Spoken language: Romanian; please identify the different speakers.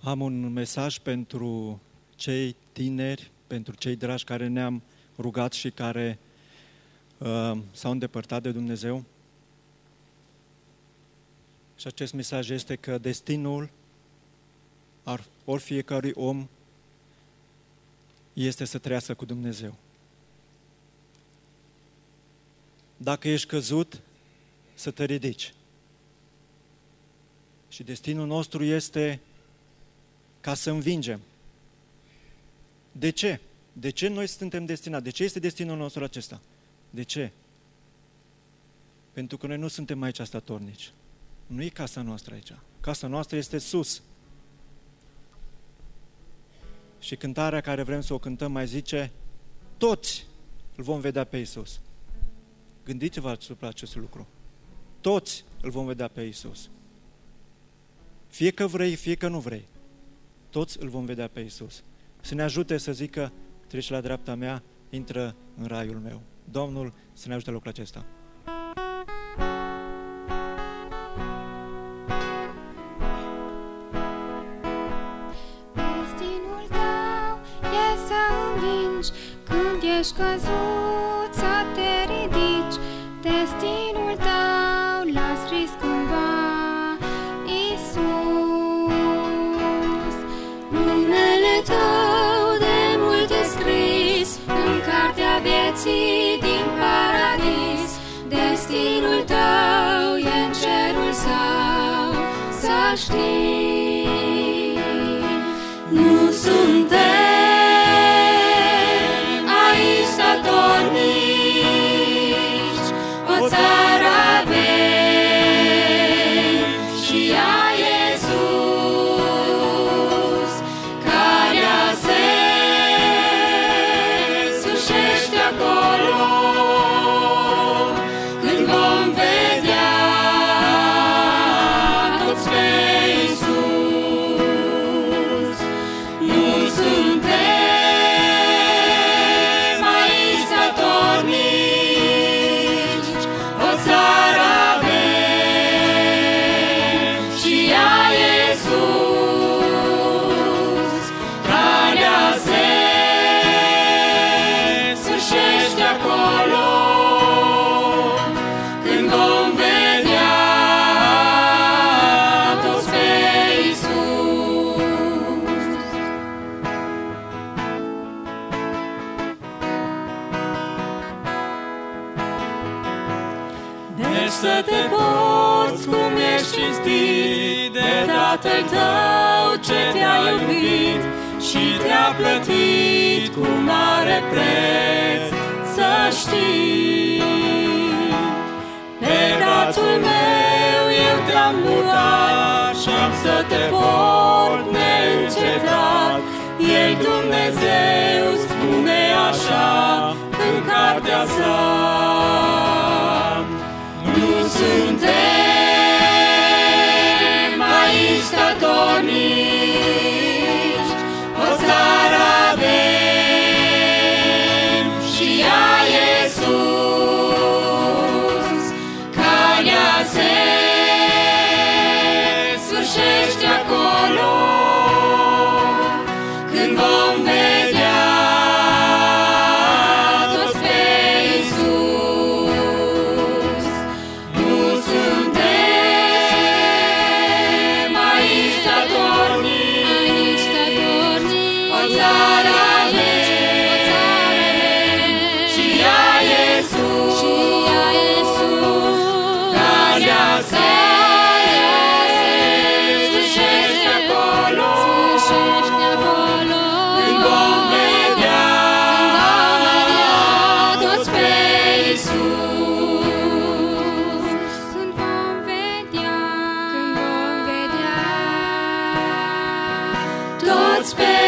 Speaker 1: Am un mesaj pentru cei tineri, pentru cei dragi care ne-am rugat și care s-au îndepărtat de Dumnezeu. Și acest mesaj este că destinul ori fiecărui om este să trăiască cu Dumnezeu. Dacă ești căzut, să te ridici. Și destinul nostru este ca să învingem. De ce? De ce noi suntem destinați? De ce este destinul nostru acesta? De ce? Pentru că noi nu suntem aici statornici. Nu e casa noastră aici. Casa noastră este sus. Și cântarea care vrem să o cântăm mai zice: toți îl vom vedea pe Iisus. Gândiți-vă asupra acest lucru. Toți îl vom vedea pe Iisus. Fie că vrei, fie că nu vrei. Toți îl vom vedea pe Iisus. Să ne ajute să zică: treci la dreapta mea, intră în raiul meu. Domnul să ne ajute la lucrul acesta.
Speaker 2: Destinul tău e să învingi, când ești căzut să te ridici. Destinul tău l-a scris cândva Iisus. Numele tău de mult e scris în cartea vieții din paradis. Destinul tău e în cerul său, să știi. Nu suntem aici statornici, o țară avem și a Iisus, calea se sfârșește acolo, când vom vedea toți pe Iisus. Nu suntem aici statornici, o țară avem și a Iisus, calea se sfârșește acolo, când vom vedea toți pe Iisus. Deci să te porți cum ești cinstit de Tatăl tău ce te-a iubit și te-a plătit cu mare preț, să știi. Pe brațul meu eu te-am luat și am să te port neîncetat. El, Dumnezeu, spune așa în cartea sa. Nu suntem aici statornici, o țară avem și a Iisus, calea se sfârșește acolo, când vom vedea toți pe Iisus. Nu suntem aici statornici, o țară avem și a Iisus, calea se sfârșește acolo, când vom vedea toți pe Iisus. Când vom vedea toți pe